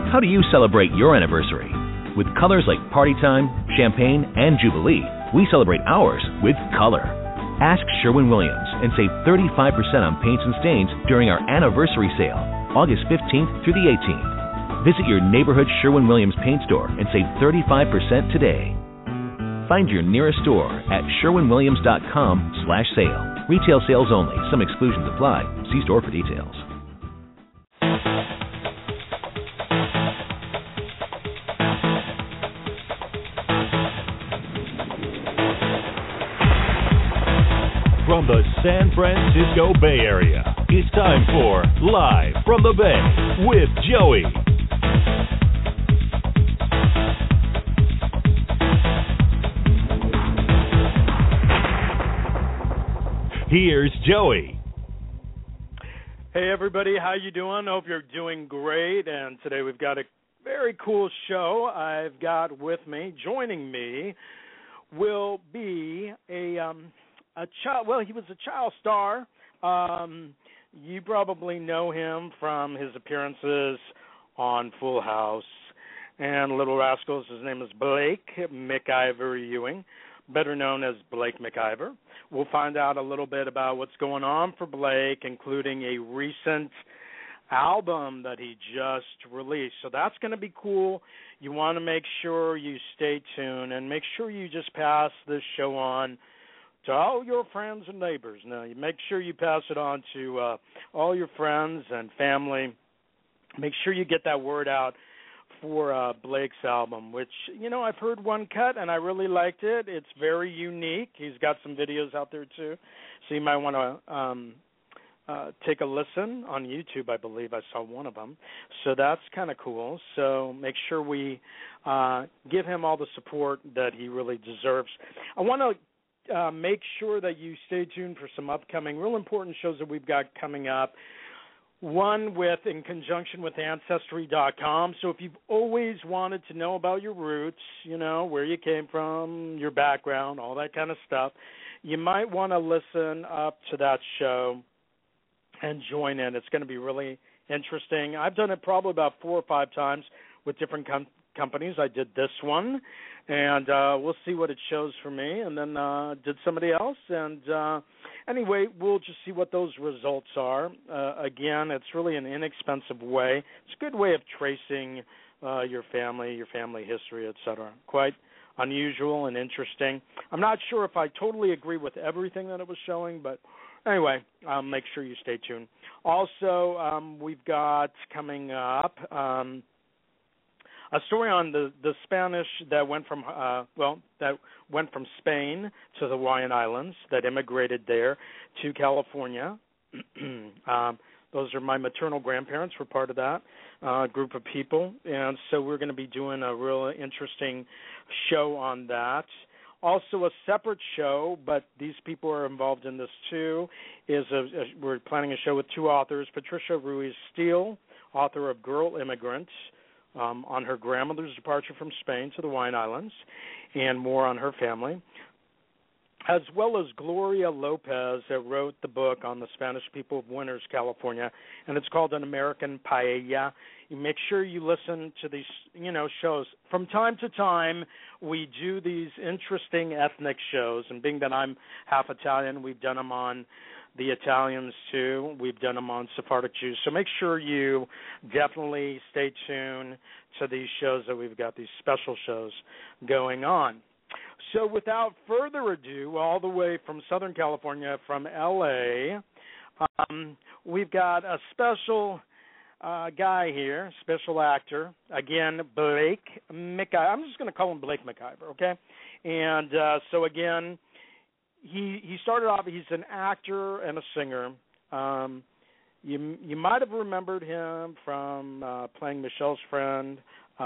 How do you celebrate your anniversary? With colors like Party Time, Champagne, and Jubilee, we celebrate ours with color. Ask Sherwin-Williams and save 35% on paints and stains during our anniversary sale, August 15th through the 18th. Visit your neighborhood Sherwin-Williams paint store and save 35% today. Find your nearest store at sherwinwilliams.com/sale. Retail sales only. Some exclusions apply. See store for details. From the San Francisco Bay Area, it's time for Live from the Bay with Joey. Here's Joey. Hey everybody, how you doing? Hope you're doing great. And today we've got a very cool show. I've got with me, joining me, will be a child. Well, he was a child star. You probably know him from his appearances on Full House and Little Rascals. His name is Blake McIver Ewing, better known as Blake McIver. We'll find out a little bit about what's going on for Blake, including a recent album that he just released. So that's going to be cool. You want to make sure you stay tuned and make sure you just pass this show on to all your friends and neighbors. Now, you make sure you pass it on to all your friends and family. Make sure you get that word out for Blake's album, which, you know, I've heard one cut, and I really liked it. It's very unique. He's got some videos out there, too, so you might want to take a listen on YouTube. I believe I saw one of them. So that's kind of cool. So make sure we give him all the support that he really deserves. I want to make sure that you stay tuned for some upcoming, real important shows that we've got coming up. One in conjunction with Ancestry.com. So if you've always wanted to know about your roots, you know, where you came from, your background, all that kind of stuff, you might want to listen up to that show and join in. It's going to be really interesting. I've done it probably about 4 or 5 times with different companies. I did this one, and we'll see what it shows for me, and then did somebody else. And anyway, we'll just see what those results are. Again, it's really an inexpensive way. It's a good way of tracing your family history, etc. Quite unusual and interesting. I'm not sure if I totally agree with everything that it was showing, but anyway, make sure you stay tuned. Also, we've got coming up a story on the Spanish that went from Spain to the Hawaiian Islands, that immigrated there to California. Those are my maternal grandparents, were part of that group of people, and so we're going to be doing a real interesting show on that. Also, a separate show, but these people are involved in this too, we're planning a show with 2 authors, Patricia Ruiz-Steele, author of Girl Immigrant, on her grandmother's departure from Spain to the Hawaiian Islands, and more on her family, as well as Gloria Lopez, that wrote the book on the Spanish people of Winters, California, and it's called An American Paella. You make sure you listen to these, shows. From time to time, we do these interesting ethnic shows, and being that I'm half Italian, we've done them on the Italians too. We've done them on Sephardic Jews. So make sure you definitely stay tuned to these shows that we've got, these special shows going on. So without further ado, all the way from Southern California, from L.A., we've got a special guy here, special actor, again, Blake McIver. I'm just going to call him Blake McIver, okay? And so again, he started off, he's an actor and a singer. You might have remembered him from playing Michelle's friend,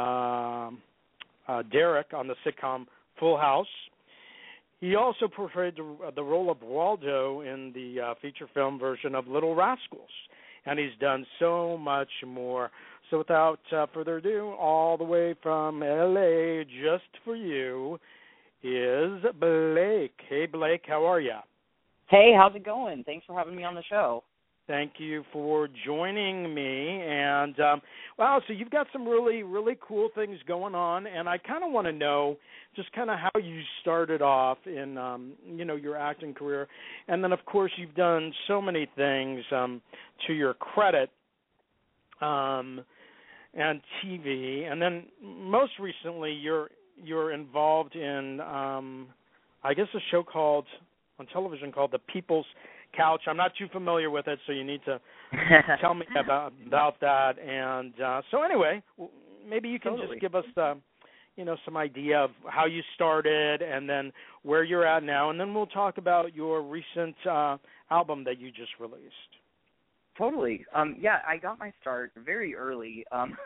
Derek, on the sitcom Full House. He also portrayed the role of Waldo in the feature film version of Little Rascals, and he's done so much more. So without further ado, all the way from L.A., just for you, is Blake. Hey, Blake, how are you? Hey, how's it going? Thanks for having me on the show. Thank you for joining me. And, Wow, so you've got some really, really cool things going on, and I kind of want to know just kind of how you started off in, your acting career. And then, of course, you've done so many things to your credit, and TV. And then most recently, you're involved in, I guess, a show on television called The People's Couch. I'm not too familiar with it, so you need to tell me about that. And so anyway, maybe you can just give us some idea of how you started and then where you're at now, and then we'll talk about your recent album that you just released. Totally. I got my start very early,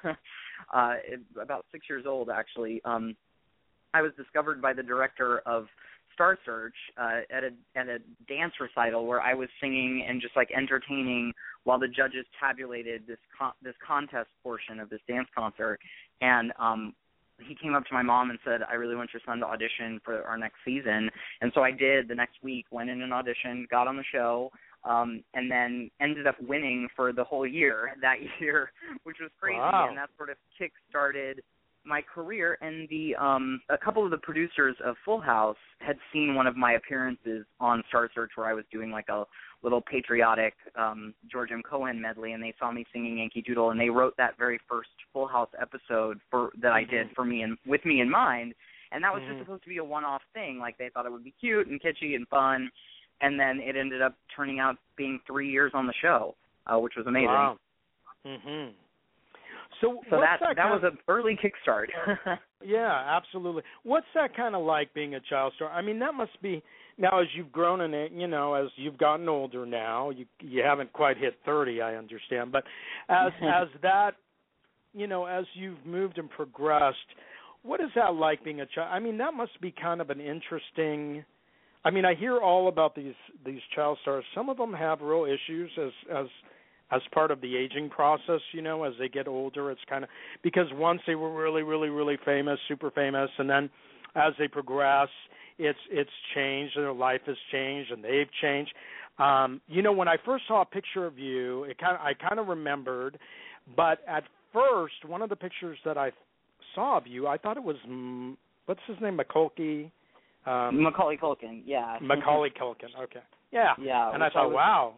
about 6 years old, actually. I was discovered by the director of Star Search at a dance recital where I was singing and just like entertaining while the judges tabulated this contest portion of this dance concert. And he came up to my mom and said, "I really want your son to audition for our next season." And so I did. The next week, went in an audition, got on the show, and then ended up winning for the whole year that year, which was crazy. Wow. And that sort of kick-started my career. And a couple of the producers of Full House had seen one of my appearances on Star Search where I was doing like a little patriotic George M. Cohan medley, and they saw me singing Yankee Doodle, and they wrote that very first Full House episode that I did for me and with me in mind. And that was just supposed to be a one-off thing. Like, they thought it would be cute and kitschy and fun, and then it ended up turning out being 3 years on the show, which was amazing. Wow. Mm-hmm. So that was an early kickstart. Yeah, absolutely. What's that kind of like, being a child star? I mean, that must be, now as you've grown in it, as you've gotten older now, you haven't quite hit 30, I understand, but as that, as you've moved and progressed, what is that like, being a child? I mean, that must be kind of an interesting, I mean, I hear all about these child stars. Some of them have real issues as part of the aging process, as they get older. It's kind of, because once they were really, really, really famous, super famous, and then as they progress, it's changed, their life has changed, and they've changed. When I first saw a picture of you, I kind of remembered, but at first, one of the pictures that I saw of you, I thought it was, what's his name, Macaulay Culkin, yeah. Macaulay Culkin, okay. Yeah. Yeah. And I thought, wow.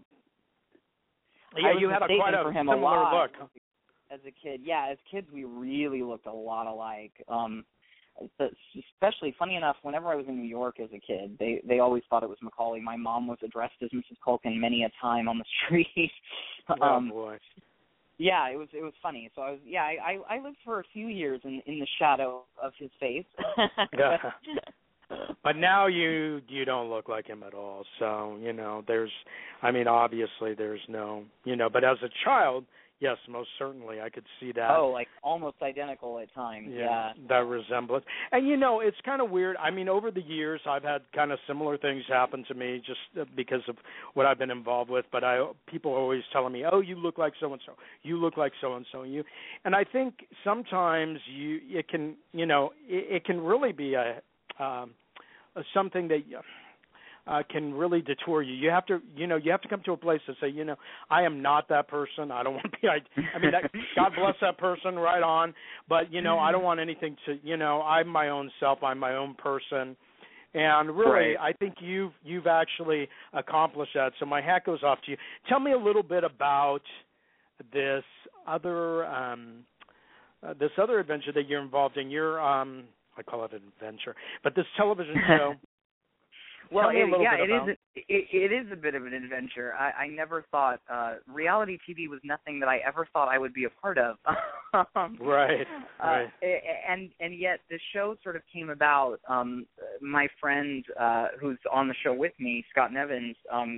Yeah, you had quite a similar look. As a kid, yeah, as kids we really looked a lot alike. Especially, funny enough, whenever I was in New York as a kid, they always thought it was Macaulay. My mom was addressed as Mrs. Culkin many a time on the street. Oh boy. Yeah, it was funny. So I lived for a few years in the shadow of his face. Yeah. But now you don't look like him at all. So, obviously there's no, but as a child, yes, most certainly I could see that. Oh, like almost identical at times. Yeah. That resemblance. And, it's kind of weird. I mean, over the years I've had kind of similar things happen to me just because of what I've been involved with. But people are always telling me, oh, you look like so-and-so. You look like so-and-so. And I think sometimes it can really be something that can really detour you. You have to come to a place to say, I am not that person. I don't want to be. God bless that person, right on. But I don't want anything to. I'm my own self. I'm my own person. And really, right. I think you've actually accomplished that. So my hat goes off to you. Tell me a little bit about this other adventure that you're involved in. I call it an adventure, but this television show. Well, it is a bit of an adventure. I never thought reality TV was nothing that I ever thought I would be a part of. Right. And yet the show sort of came about. My friend who's on the show with me, Scott Nevins,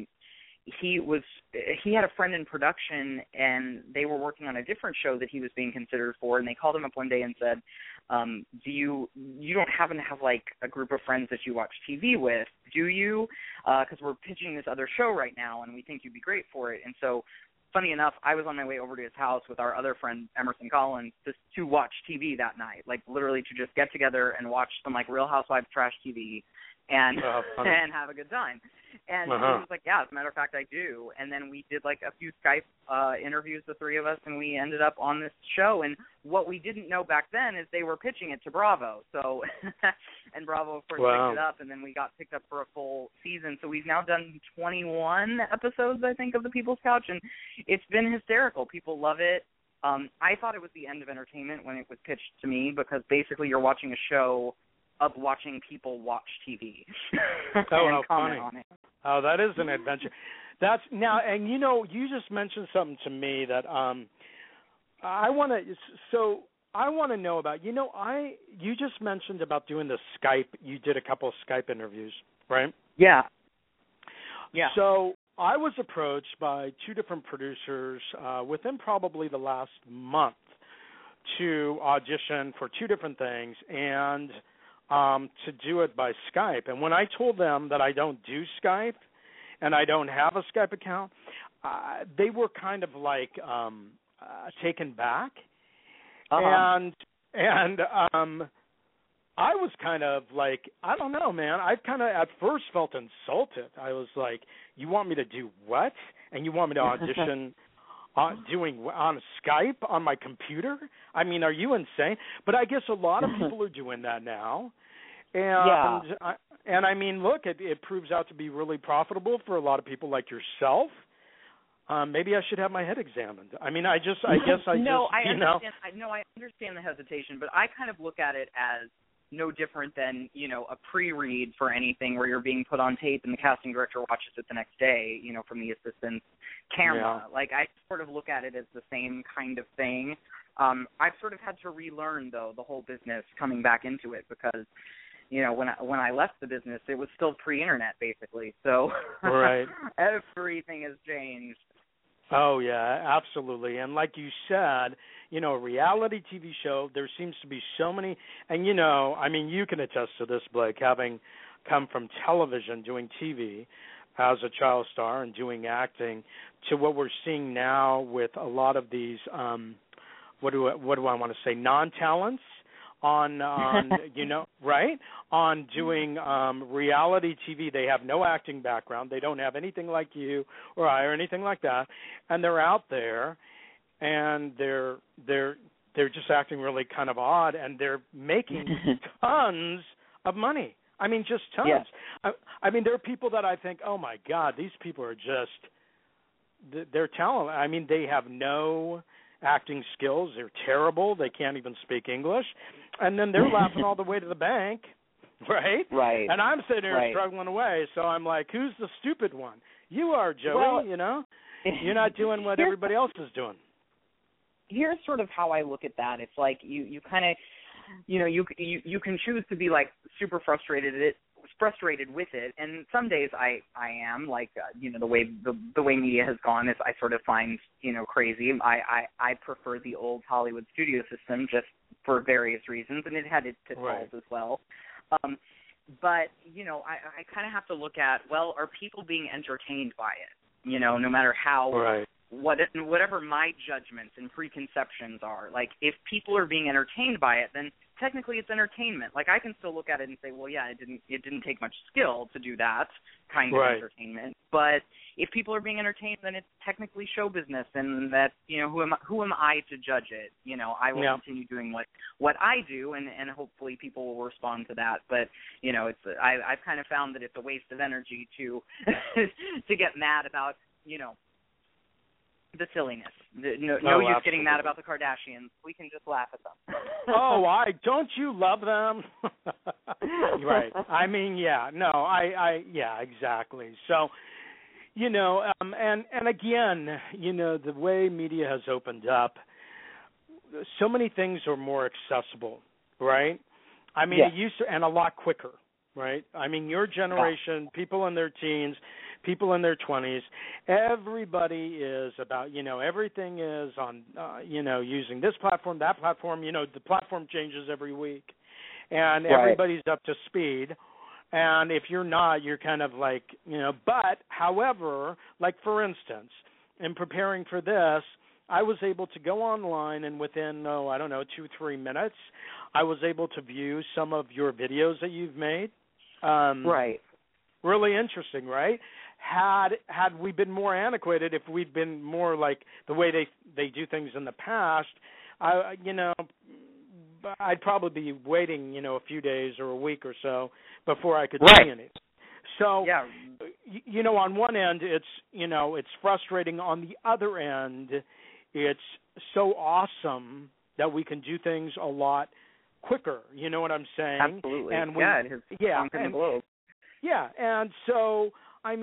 he had a friend in production, and they were working on a different show that he was being considered for, and they called him up one day and said, you don't happen to have like a group of friends that you watch TV with, do you? Because we're pitching this other show right now, and we think you'd be great for it. And so funny enough, I was on my way over to his house with our other friend, Emerson Collins, to watch TV that night, like literally to just get together and watch some like Real Housewives trash TV and and have a good time. And he was like, yeah, as a matter of fact, I do. And then we did like a few Skype interviews, the three of us, and we ended up on this show. And what we didn't know back then is they were pitching it to Bravo. So, and Bravo, of course, picked it up, and then we got picked up for a full season. So we've now done 21 episodes, I think, of The People's Couch, and it's been hysterical. People love it. I thought it was the end of entertainment when it was pitched to me, because basically you're watching a show of watching people watch TV and how comment funny. on it. Oh, that is an adventure. That's now, and you know, you just mentioned something to me that I want to know about. You know, you just mentioned about doing the Skype. You did a couple of Skype interviews, right? Yeah. Yeah. So I was approached by two different producers within probably the last month to audition for two different things, and to do it by Skype. And when I told them that I don't do Skype and I don't have a Skype account, they were kind of like taken back. And I was kind of like, I don't know, man. I kind of at first felt insulted. I was like, you want me to do what? And you want me to audition doing on Skype on my computer? I mean, are you insane? But I guess a lot of people are doing that now. And I mean, look, it proves out to be really profitable for a lot of people like yourself. Maybe I should have my head examined. I mean, I understand the hesitation, but I kind of look at it as no different than, you know, a pre-read for anything where you're being put on tape and the casting director watches it the next day, you know, from the assistant's camera. Yeah. Like, I sort of look at it as the same kind of thing. I've sort of had to relearn, though, the whole business coming back into it, because, you know, when I left the business, it was still pre-internet, basically. So right. Everything has changed. Oh, yeah, absolutely. And like you said, you know, a reality TV show, there seems to be so many, and, you know, I mean, you can attest to this, Blake, having come from television, doing TV as a child star and doing acting, to what we're seeing now with a lot of these, what do I want to say, non-talents on you know, right, on doing reality TV. They have no acting background. They don't have anything like you or I or anything like that, and they're out there, and they're just acting really kind of odd, and they're making tons of money. I mean, just tons. Yeah. I mean, there are people that I think, oh my God, these people are just, they're talented. I mean, they have no acting skills. They're terrible. They can't even speak English. And then they're laughing all the way to the bank, right? Right. And I'm sitting here struggling away. So I'm like, who's the stupid one? You are, Joey, you know? You're not doing what everybody else is doing. Here's sort of how I look at that. It's like you kind of, you know, you can choose to be like super frustrated with it, and some days I am, like, you know, the way media has gone is I sort of find, you know, crazy. I prefer the old Hollywood studio system just for various reasons, and it had its pitfalls as well. But, you know, I kind of have to look at, well, are people being entertained by it? You know, no matter how whatever my judgments and preconceptions are. Like, if people are being entertained by it, then technically it's entertainment. Like, I can still look at it and say, well, yeah, it didn't take much skill to do that kind of entertainment. But if people are being entertained, then it's technically show business, and that, you know, who am I to judge it? You know, I will continue doing what I do, and hopefully people will respond to that. But, you know, I've kind of found that it's a waste of energy to to get mad about, you know, the silliness. No use getting mad about the Kardashians. We can just laugh at them. Don't you love them? Right. I mean, exactly. So, you know, and again, you know, the way media has opened up, so many things are more accessible, right? I mean, it used to, and a lot quicker, right? I mean, your generation, people in their teens, people in their 20s, everybody is about, you know, everything is on, you know, using this platform, that platform. You know, the platform changes every week, and everybody's up to speed. And if you're not, you're kind of like, you know, but, however, like, for instance, in preparing for this, I was able to go online, and within, 2-3 minutes, I was able to view some of your videos that you've made. Right. Really interesting, right? Had we been more antiquated, if we'd been more like the way they do things in the past, I'd probably be waiting, a few days or a week or so before I could see anything. So, yeah. On one end, it's frustrating. On the other end, it's so awesome that we can do things a lot quicker. You know what I'm saying? Absolutely. And it has conquered the globe. Yeah, and so,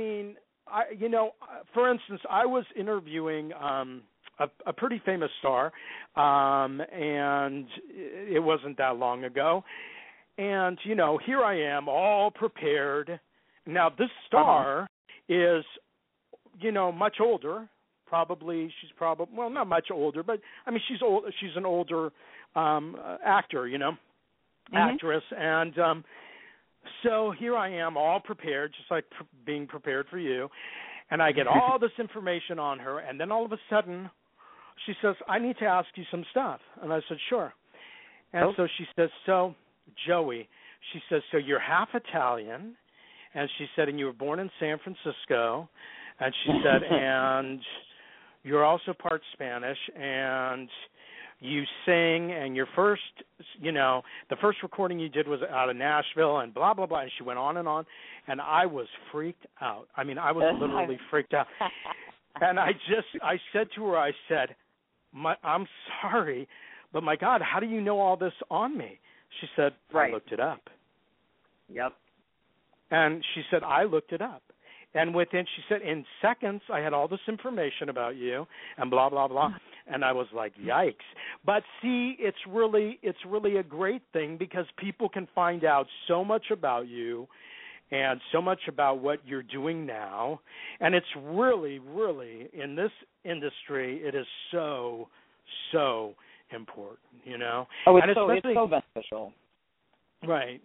for instance, I was interviewing a pretty famous star, and it wasn't that long ago. And, here I am, all prepared. Now, this star is, much older. She's not much older, but, she's old. She's an older actor, actress. And so here I am, all prepared, just like being prepared for you. And I get all this information on her, and then all of a sudden she says, I need to ask you some stuff. And I said, sure. And so she says, so, Joey, she says, so you're half Italian. And she said, and you were born in San Francisco. And she said, and you're also part Spanish. And you sing, and your first, the first recording you did was out of Nashville, and blah, blah, blah. And she went on. And I was freaked out. I was literally freaked out. And I said to her, I'm sorry, but my God, how do you know all this on me? She said, I looked it up. Yep. And she said, I looked it up. And she said, in seconds, I had all this information about you and blah, blah, blah. And I was like, yikes. But see, it's really a great thing because people can find out so much about you and so much about what you're doing now. And it's really, really, in this industry, it is so, so important, Oh, it's so beneficial. Right.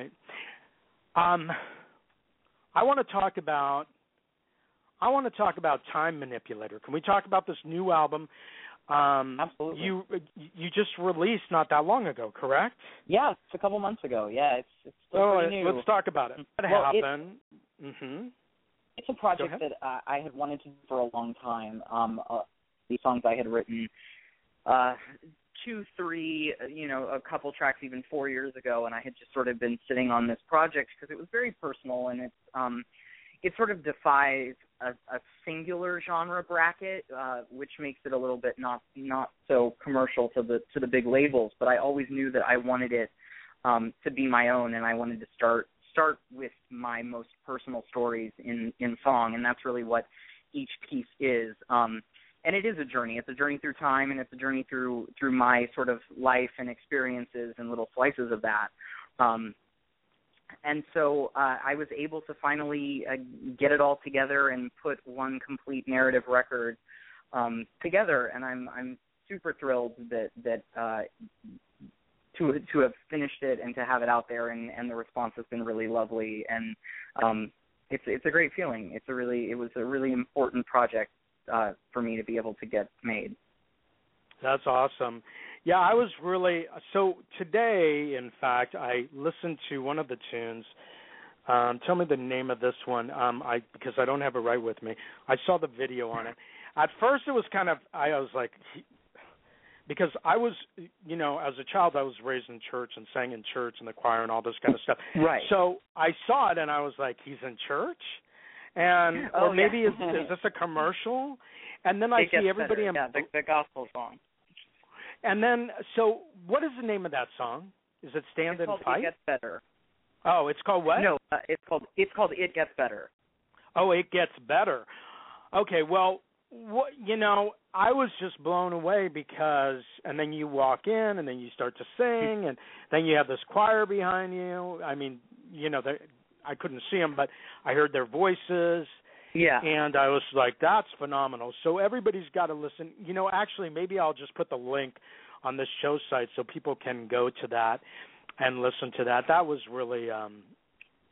I want to talk about Time Manipulator. Can we talk about this new album? Absolutely. You just released not that long ago, correct? Yeah, it's a couple months ago. Yeah, it's still pretty new. Let's talk about it. What happened? It's a project that I had wanted to do for a long time. These songs I had written 2, 3, a couple tracks even 4 years ago, and I had just sort of been sitting on this project because it was very personal, and it sort of defies a singular genre bracket, which makes it a little bit not so commercial to the big labels. But I always knew that I wanted it to be my own, and I wanted to start with my most personal stories in song, and that's really what each piece is. And it is a journey. It's a journey through time, and it's a journey through my sort of life and experiences and little slices of that. And so I was able to finally get it all together and put one complete narrative record together. And I'm super thrilled that to have finished it and to have it out there. And the response has been really lovely. And it's a great feeling. It was a really important project for me to be able to get made. That's awesome. Yeah, I was really – so today, in fact, I listened to one of the tunes. Tell me the name of this one because I don't have it right with me. I saw the video on it. At first it was kind of – I was like – because I was, as a child I was raised in church and sang in church and the choir and all this kind of stuff. Right. So I saw it and I was like, he's in church? And or maybe is this a commercial? And then I see everybody in the gospel song. And then, so what is the name of that song? Is it Stand and Fight? It Gets Better. Oh, it's called what? No, it's called It Gets Better. Oh, It Gets Better. Okay, well, I was just blown away because, and then you walk in and then you start to sing and then you have this choir behind you. I couldn't see them, but I heard their voices. Yeah. And I was like, that's phenomenal. So everybody's got to listen. Actually, maybe I'll just put the link on this show site so people can go to that and listen to that. That was really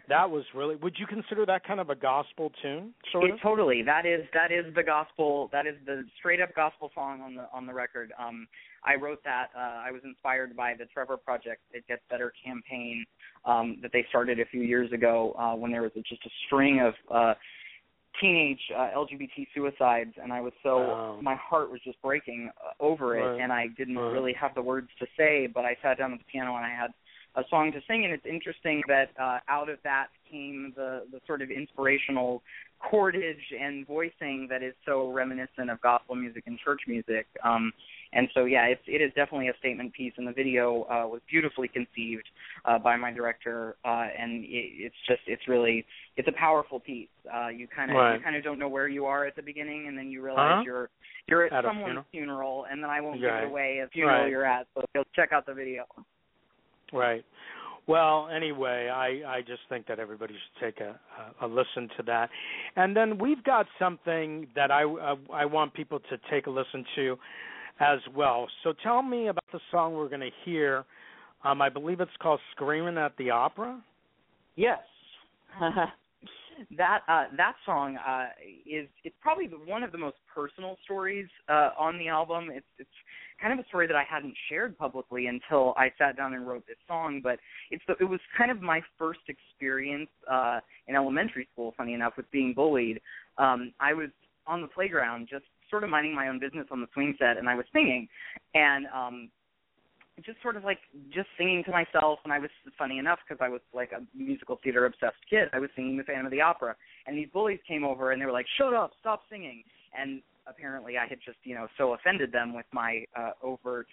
That was really. Would you consider that kind of a gospel tune? Sort of. Totally. That is the gospel. That is the straight up gospel song on the record. I wrote that. I was inspired by the Trevor Project, It Gets Better campaign that they started a few years ago when there was just a string of teenage LGBT suicides, and I was my heart was just breaking over it, and I didn't really have the words to say, but I sat down at the piano and I had a song to sing, and it's interesting that out of that came the sort of inspirational chordage and voicing that is so reminiscent of gospel music and church music. And so, yeah, it is definitely a statement piece, and the video was beautifully conceived by my director, and it's a powerful piece. You kind of don't know where you are at the beginning, and then you realize you're at someone's funeral, and then I won't give it away a funeral you're at, so you'll check out the video. Right. Well, anyway, I just think that everybody should take a listen to that. And then we've got something that I want people to take a listen to as well. So tell me about the song we're going to hear. I believe it's called Screaming at the Opera. Yes. That song it's probably one of the most personal stories on the album. It's kind of a story that I hadn't shared publicly until I sat down and wrote this song, but it was kind of my first experience in elementary school, funny enough, with being bullied. I was on the playground just sort of minding my own business on the swing set, and I was singing, and just sort of like just singing to myself, and I was, funny enough, because I was like a musical theater obsessed kid, I was singing the Phantom of the Opera, and these bullies came over and they were like, "Shut up, stop singing," and apparently I had just, so offended them with my overt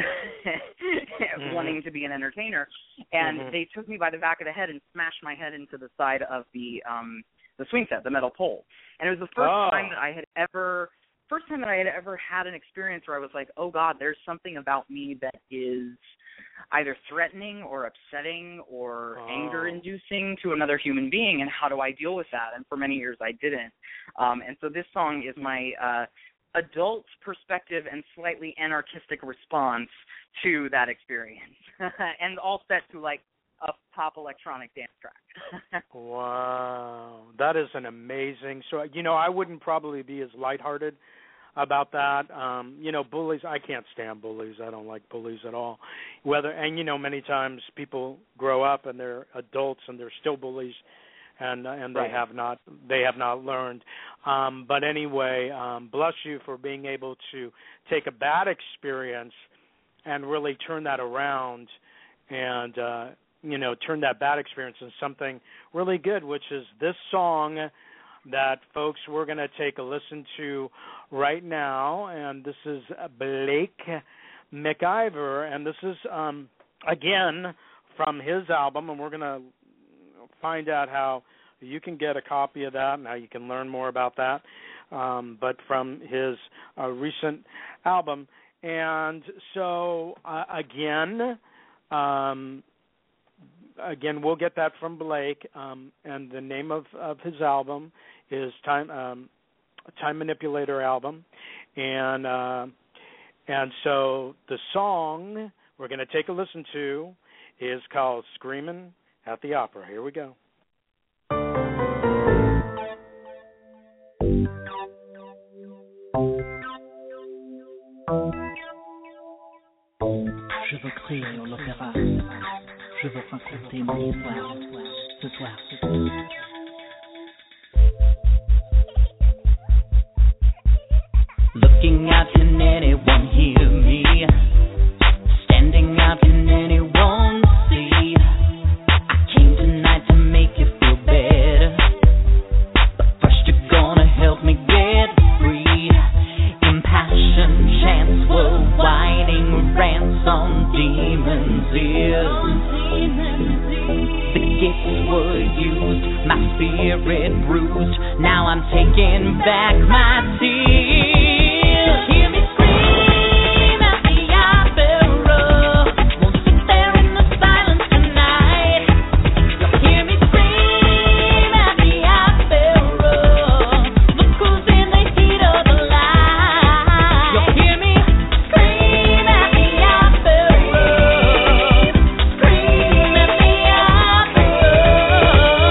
wanting to be an entertainer, and they took me by the back of the head and smashed my head into the side of the swing set, the metal pole, and it was the first time that I had ever had an experience where I was like, oh God, there's something about me that is either threatening or upsetting or anger-inducing to another human being, and how do I deal with that? And for many years I didn't. And so this song is my adult perspective and slightly anarchistic response to that experience, and all set to like a pop electronic dance track. Wow. That is an amazing... So, I wouldn't probably be as lighthearted about that. Bullies, I can't stand bullies. I don't like bullies at all. Many times people grow up and they're adults and they're still bullies, and they have not learned. But anyway, bless you for being able to take a bad experience and really turn that around and turn that bad experience into something really good, which is this song that, folks, we're going to take a listen to right now. And this is Blake McIver, and this is, again, from his album, and we're going to find out how you can get a copy of that and how you can learn more about that, but from his recent album. And so, again, we'll get that from Blake, and the name of his album is Time Manipulator Album, and so the song we're going to take a listen to is called Screaming at the Opera. Here we go. Je veux crier l'opéra. Je veux raconter mon histoire ce soir. Looking out, can anyone hear me? Standing out, can anyone see? I came tonight to make you feel better, but first you're gonna help me get free. Impassioned chants were whining rants on demons' ears. The gifts were used, my spirit bruised. Now I'm taking back my tears. Hear me scream at the opera. Won't sit there in the silence tonight. You'll hear me scream at the opera. Look who's in the heat of the light. You'll hear me scream at the opera. Scream at the opera.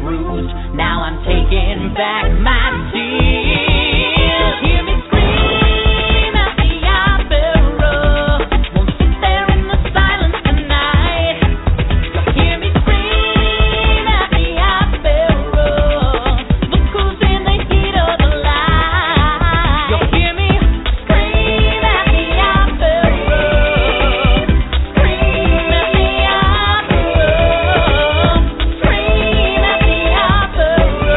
bruised. Now I'm taking back my tears. Hear me scream at the opera. Won't sit there in the silence tonight. You'll hear me scream at the opera. Look who's in the heat of the light. You'll hear me scream at the opera. Scream at the opera. Scream at the opera.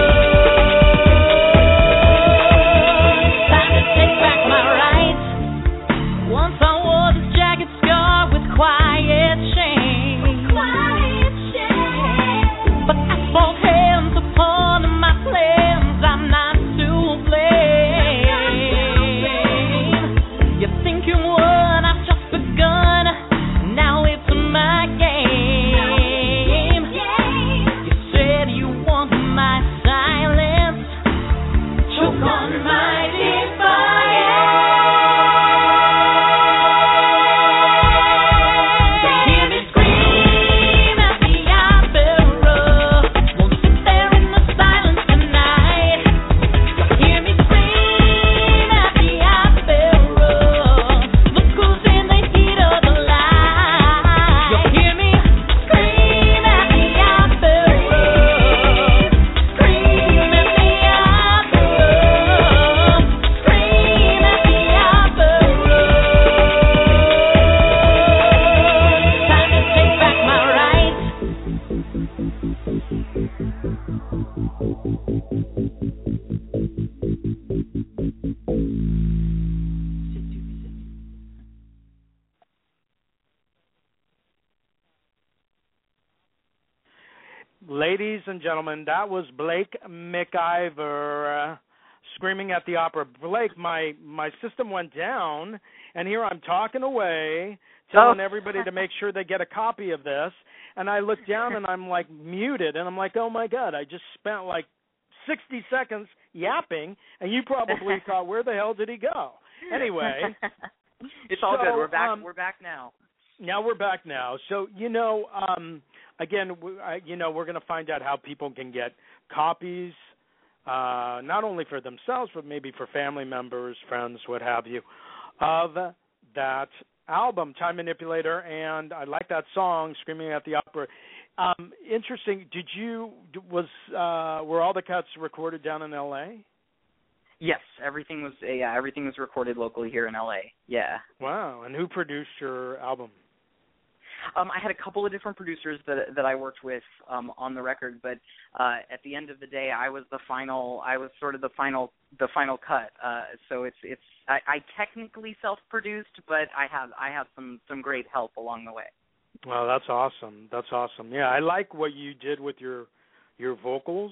Time to take back my rights. Once I wore this jacket scarred with quiet shame. But I fall hands upon my plans. I'm not to blame. You think you won? I've just begun. Now it's my game. You said you want my silence. Choke on my defiance. Hear me scream at the opera. Won't sit there in the silence tonight. You'll hear me scream at the opera. Look who's in the heat of the light. You'll hear me scream at the opera. Scream at the opera. Scream at the opera. Time to take back my rights. Ladies and gentlemen, that was Blake McIver screaming at the opera. Blake, my system went down, and here I'm talking away, telling everybody to make sure they get a copy of this, and I look down and I'm like muted, and I'm like, oh my God, I just spent like 60 seconds yapping, and you probably thought, where the hell did he go? Anyway. It's all good. So, We're back. We're back now. Now we're back now. So, again, we're going to find out how people can get copies, not only for themselves, but maybe for family members, friends, what have you, of that album, Time Manipulator, and I like that song, Screaming at the Opera. Interesting. Were all the cuts recorded down in L.A.? Yes, everything was recorded locally here in LA. Yeah. Wow. And who produced your album? I had a couple of different producers that I worked with on the record, but at the end of the day, I was sort of the final cut. So I technically self-produced, but I have some great help along the way. Well, that's awesome. That's awesome. Yeah, I like what you did with your vocals.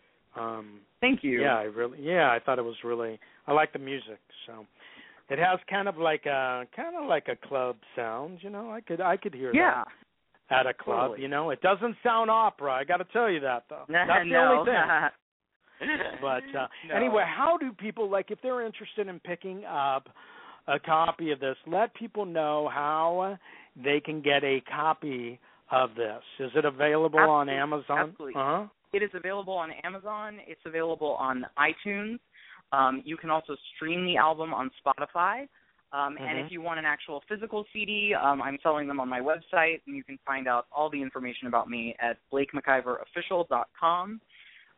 Thank you. Yeah, I thought it was really. I like the music, so it has kind of like a club sound. I could hear that at a club. Totally. It doesn't sound opera. I got to tell you that though. That's the only thing. But anyway, how do people, if they're interested in picking up a copy of this, let people know how they can get a copy of this. Is it available on Amazon? Absolutely. Uh-huh. It is available on Amazon. It's available on iTunes. You can also stream the album on Spotify. And if you want an actual physical CD, I'm selling them on my website, and you can find out all the information about me at BlakeMcIverOfficial.com.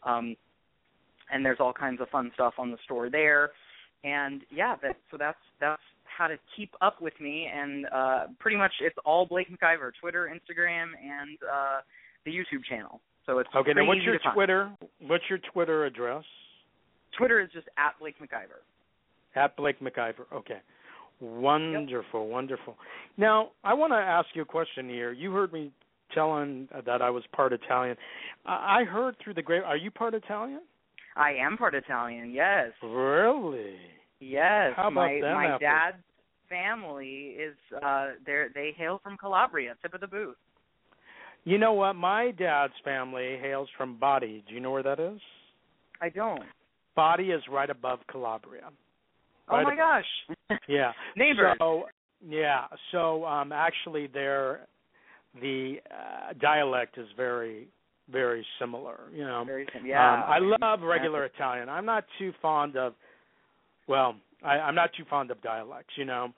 And there's all kinds of fun stuff on the store there. And that's how to keep up with me. And pretty much it's all Blake McIver, Twitter, Instagram, and the YouTube channel. So it's okay. Now, what's your Twitter? What's your Twitter address? Twitter is just at Blake McIver. At Blake McIver. Okay. Wonderful, wonderful. Now, I want to ask you a question here. You heard me telling that I was part Italian. I heard through the grave. Are you part Italian? I am part Italian. Yes. Really? Yes. How about my dad's family is they hail from Calabria, tip of the boot. You know what? My dad's family hails from Bari. Do you know where that is? I don't. Bari is right above Calabria. Oh my gosh. Yeah. Neighbors. So actually the dialect is very very similar. You know, Very similar. Yeah. I love regular Italian. I'm not too fond of. Well, I'm not too fond of dialects. You know,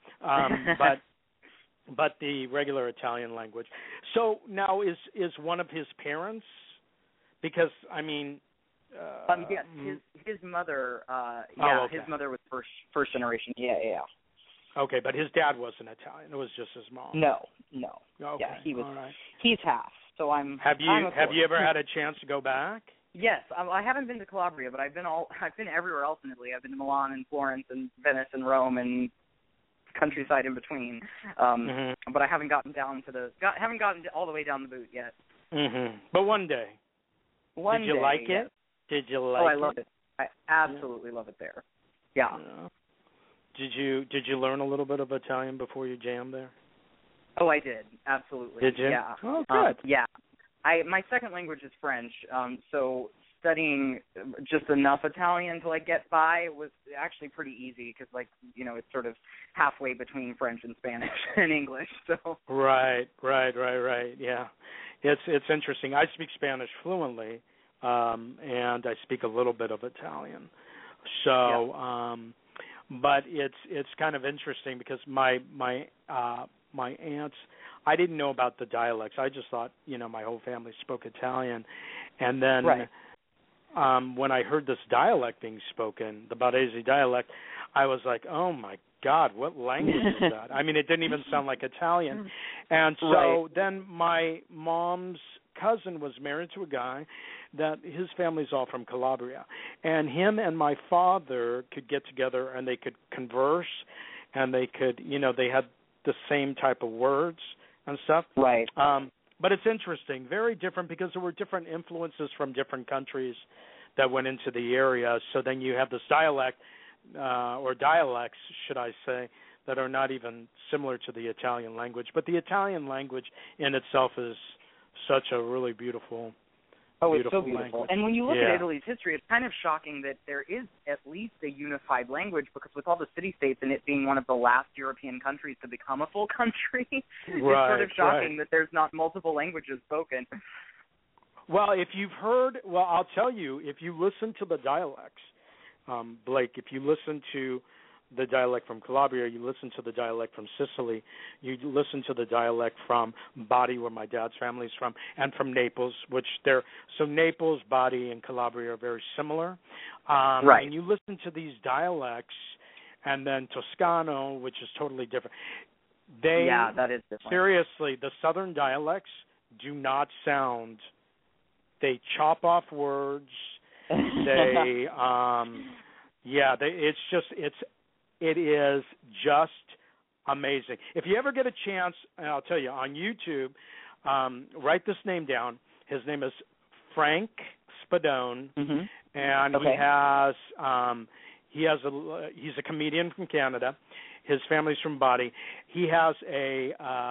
but the regular Italian language. So now is one of his parents? Because I mean. Yes, his mother. Okay. His mother was first generation. Yeah. Okay, but his dad wasn't Italian. It was just his mom. No. Okay. Yeah, he was. All right. He's half. So I'm. Have you ever had a chance to go back? Yes, I haven't been to Calabria, but I've been everywhere else in Italy. I've been to Milan and Florence and Venice and Rome and countryside in between. But I haven't gotten all the way down the boot yet. But one day. Did you like it? Did you like it? Oh, I love it. I absolutely love it there. Yeah. Did you learn a little bit of Italian before you jammed there? Oh, I did. Absolutely. Did you? Yeah. Oh, good. Yeah. My second language is French, so studying just enough Italian to get by was actually pretty easy because it's sort of halfway between French and Spanish and English. So. Right. Yeah, it's interesting. I speak Spanish fluently, and I speak a little bit of Italian. So, but it's kind of interesting because my aunts. I didn't know about the dialects. I just thought, my whole family spoke Italian. And then when I heard this dialect being spoken, the Barese dialect, I was like, oh, my God, what language is that? I mean, it didn't even sound like Italian. And so then my mom's cousin was married to a guy that his family's all from Calabria. And him and my father could get together and they could converse and they could, they had the same type of words and stuff. Right. But it's interesting, very different because there were different influences from different countries that went into the area. So then you have this dialect, or dialects, should I say, that are not even similar to the Italian language. But the Italian language in itself is such a really beautiful it's so beautiful. Language. And when you look at Italy's history, it's kind of shocking that there is at least a unified language because with all the city-states and it being one of the last European countries to become a full country, it's sort of shocking that there's not multiple languages spoken. Well, I'll tell you, if you listen to the dialects, Blake, if you listen to the dialect from Calabria, you listen to the dialect from Sicily, you listen to the dialect from Bari, where my dad's family's from, and from Naples, so Naples, Bari, and Calabria are very similar. And you listen to these dialects, and then Toscano, which is totally different. That is different. Seriously, the southern dialects do not sound. They chop off words. It is just amazing. If you ever get a chance, and I'll tell you, on YouTube, write this name down. His name is Frank Spadone, and he's a comedian from Canada. His family's from Bari. He has a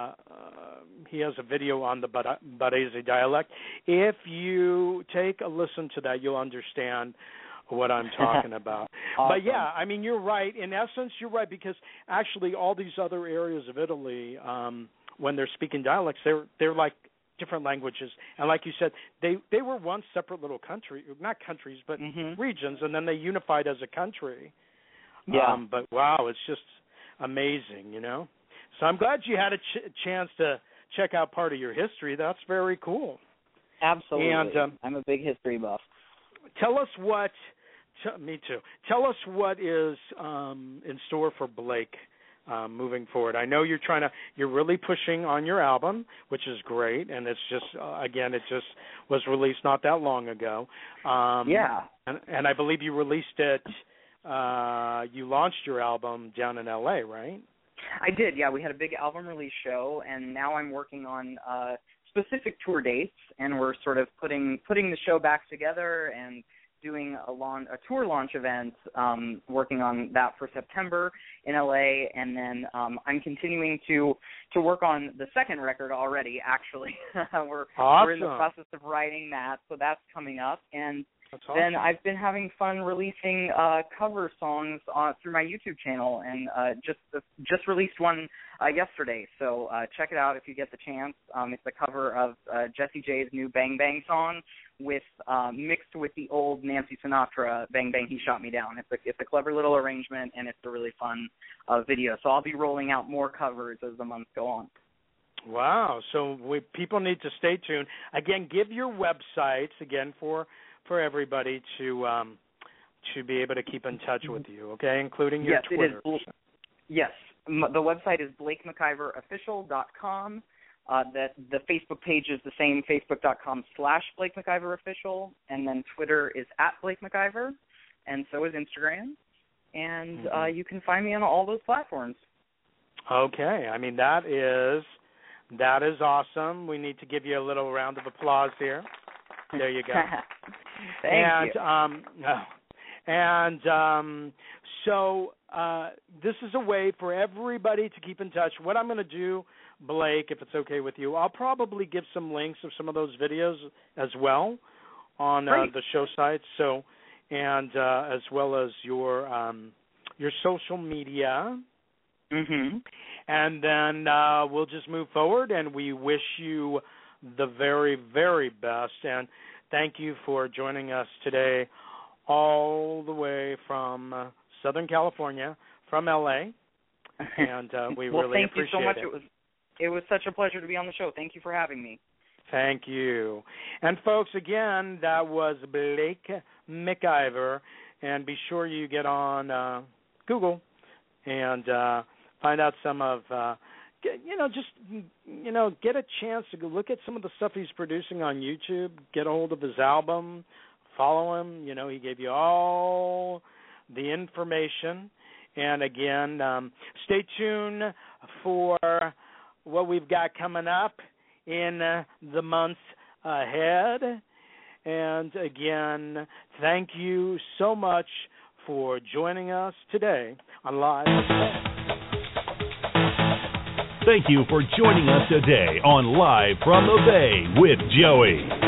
video on the Barese dialect. If you take a listen to that, you'll understand what I'm talking about. Awesome. But yeah, I mean, you're right. In essence, you're right because actually all these other areas of Italy, when they're speaking dialects, they're like different languages. And like you said, they were once separate little not countries, but regions, and then they unified as a country. Yeah. But wow, it's just amazing, So I'm glad you had a chance to check out part of your history. That's very cool. Absolutely. And I'm a big history buff. Tell us me too. Tell us what is in store for Blake moving forward. I know you're really pushing on your album, which is great, and it's just again, it just was released not that long ago. And I believe you released it. You launched your album down in LA, right? I did. Yeah, we had a big album release show, and now I'm working on specific tour dates, and we're sort of putting the show back together and doing a tour launch event, working on that for September in LA, and then I'm continuing to work on the second record already, actually. We're in the process of writing that, so that's coming up, and That's awesome. then I've been having fun releasing cover songs through my YouTube channel, and just released one yesterday. So check it out if you get the chance. It's a cover of Jessie J's new Bang Bang song with mixed with the old Nancy Sinatra Bang Bang He Shot Me Down. It's a clever little arrangement, and it's a really fun video. So I'll be rolling out more covers as the months go on. Wow. So people need to stay tuned. Again, give your websites again for everybody to be able to keep in touch with you, okay, including your Twitter. Yes. The website is BlakeMcIverOfficial.com. The Facebook page is the same, facebook.com/BlakeMcIverOfficial, and then Twitter is @BlakeMcIver, and so is Instagram. And you can find me on all those platforms. Okay. I mean, that is awesome. We need to give you a little round of applause here. There you go. Thank you. So this is a way for everybody to keep in touch. What I'm going to do, Blake, if it's okay with you, I'll probably give some links of some of those videos as well on the show sites. So, and as well as your social media. Mm-hmm. And then we'll just move forward, and we wish you the very, very best. And thank you for joining us today all the way from Southern California, from L.A., and we really appreciate it. Thank you so much. It was such a pleasure to be on the show. Thank you for having me. Thank you. And, folks, again, that was Blake McIver, and be sure you get on Google and find out some of, get a chance to look at some of the stuff he's producing on YouTube, get a hold of his album, follow him. You know, he gave you all the information. And, again, stay tuned for what we've got coming up in the months ahead. And, again, thank you so much for joining us today on Live. Thank you for joining us today on Live from the Bay with Joey.